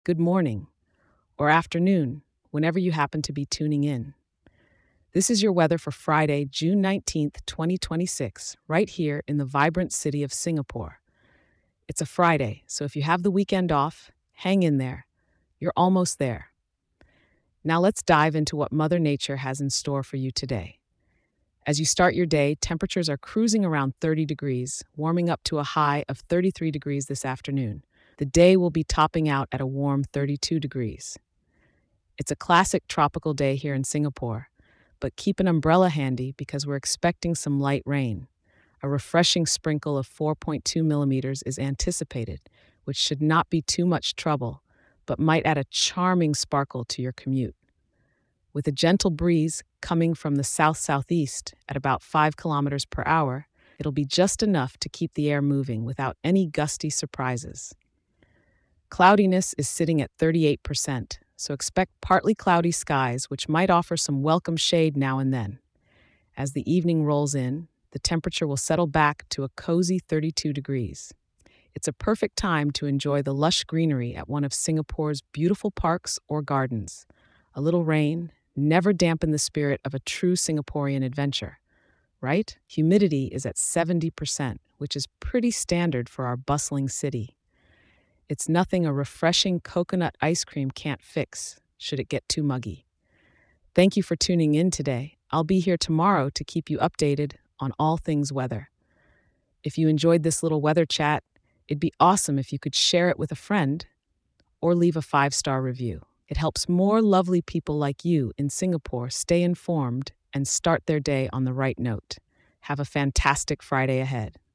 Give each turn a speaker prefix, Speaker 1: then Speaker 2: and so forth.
Speaker 1: good morning, or afternoon, whenever you happen to be tuning in. This is your weather for Friday, June 19th, 2026, right here in the vibrant city of Singapore. It's a Friday, so if you have the weekend off, hang in there. You're almost there. Now let's dive into what Mother Nature has in store for you today. As you start your day, temperatures are cruising around 30 degrees, warming up to a high of 33 degrees this afternoon. The day will be topping out at a warm 32 degrees. It's a classic tropical day here in Singapore, but keep an umbrella handy because we're expecting some light rain. A refreshing sprinkle of 4.2 millimeters is anticipated, which should not be too much trouble, but might add a charming sparkle to your commute. With a gentle breeze coming from the south-southeast at about 5 kilometers per hour, it'll be just enough to keep the air moving without any gusty surprises. Cloudiness is sitting at 38%, so expect partly cloudy skies, which might offer some welcome shade now and then. As the evening rolls in, the temperature will settle back to a cozy 32 degrees. It's a perfect time to enjoy the lush greenery at one of Singapore's beautiful parks or gardens. A little rain never dampen the spirit of a true Singaporean adventure, right? Humidity is at 70%, which is pretty standard for our bustling city. It's nothing a refreshing coconut ice cream can't fix, should it get too muggy. Thank you for tuning in today. I'll be here tomorrow to keep you updated on all things weather. If you enjoyed this little weather chat, it'd be awesome if you could share it with a friend or leave a 5-star review. It helps more lovely people like you in Singapore stay informed and start their day on the right note. Have a fantastic Friday ahead.